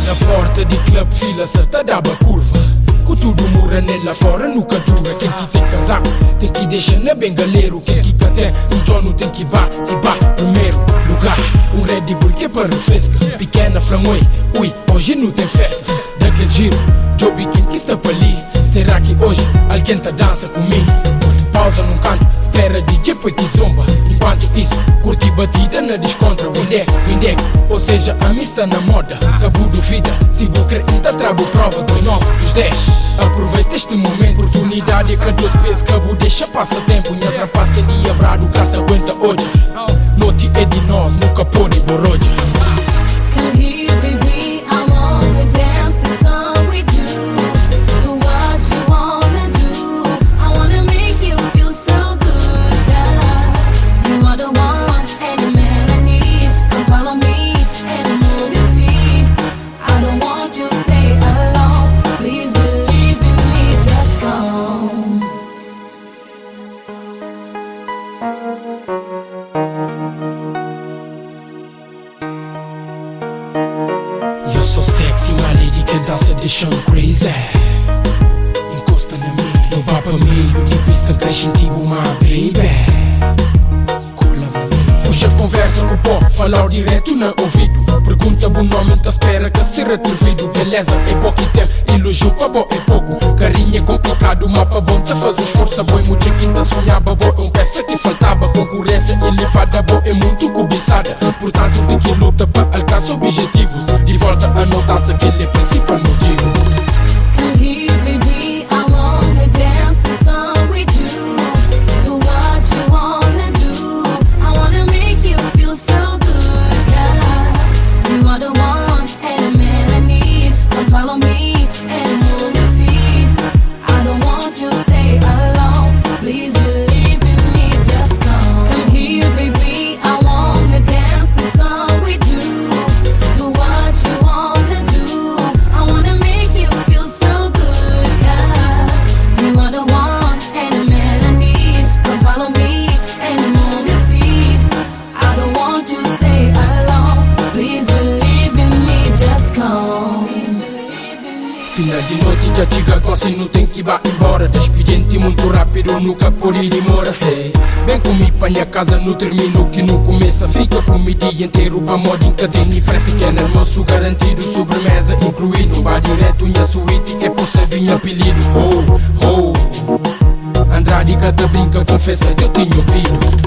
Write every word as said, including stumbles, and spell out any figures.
Na porta de club, fila certa dava curva. Com tudo morando lá fora, nunca dura. Quem que tem casaco, tem que deixar na bengaleiro. Quem que até um dono tem que bate, bate primeiro lugar. Um Red Bull que é para refresca. Pequena flamoi, ui, hoje não tem festa. Daquele giro, Joby quem que está para ali. Será que hoje alguém tá dança comigo? Pausa num canto, espera D J põe que zomba. Enquanto isso, curti batida na descontra. Windeco, windeco, ou seja, a mista na moda. Cabo do vida, se vou crer, ainda trago prova dos nove, dos dez. Aproveita este momento, oportunidade é que dois pesos. Cabo deixa passa tempo, minhas rapazes tem dia brado, caça aguenta hoje. Noite é de nós, nunca pode boroja. Eu sou sexy, my lady que dança deixando crazy. Encosta na mim, não vá pra mim. De vista cresce tipo uma baby. Puxa conversa no pó, falar direto no ouvido. Pergunta bom nome, tá espera que ser atrevido. Beleza, é pouco tempo, elogio pra bom é pouco. Carinho é complicado, mapa bom, tá faz esforço. Boi, mulher que tá sonhava, bom, é um peça que faltava. Concorrência elevada, bom, é muito cobiçada. Portanto, tem que luta pra alcançar objetivos. De volta a nós dança, que ele é principal motivo. Final de noite já chega gosta e não tem que ir embora. Despediente muito rápido, nunca pode ir embora. Hey. Vem comigo pra minha casa, não termino que não começa. Fica comigo o dia inteiro, pra moda em cadeia. E parece que é almoço garantido, sobremesa incluído. Vá direto minha suíte, que é por ser vinho apelido. Oh, oh Andrade cada brinca, confessa que eu tinha ouvido.